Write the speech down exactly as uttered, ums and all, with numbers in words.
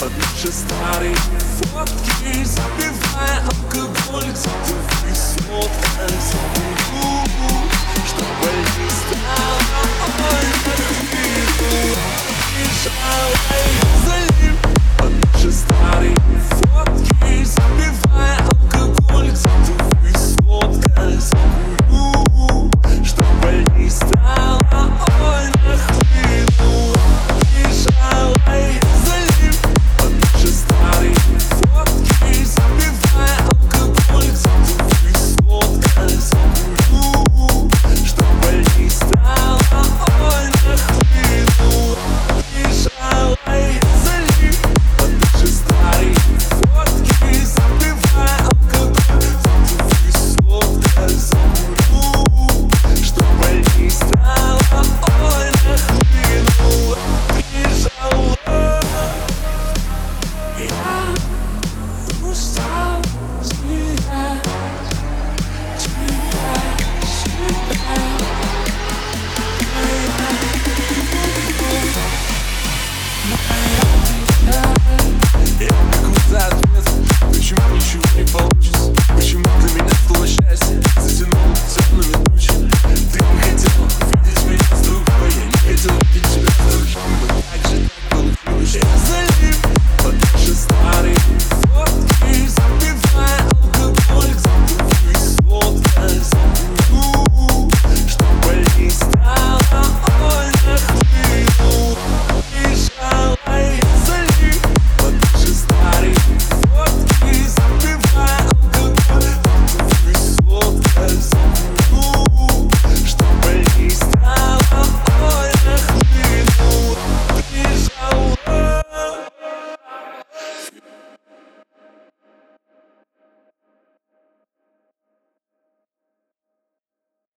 под наши старые фотки, запивая алкоголь, где-то вы смотришь забуду, чтобы не стало ой, нахмиру. Бежала Иерусалим под наши старые фотки, запивая алкоголь, где-то вы смотришь забуду, чтобы не стало ой, нахмиру. Бежала Иерусалим под наши старые фотки, запивая алкоголь, где-то вы смотришь забуду, чтобы не стало ой, нахмиру. Бежала Иерусалим под наши старые фотки, запивая алкоголь, где-то вы смотришь забуду, чтобы не стало ой, нахмиру. Бежала. Я устал терять тебя, себя. Моя любовь, моя печаль. Я бегу за ответом, почему ничего не получилось.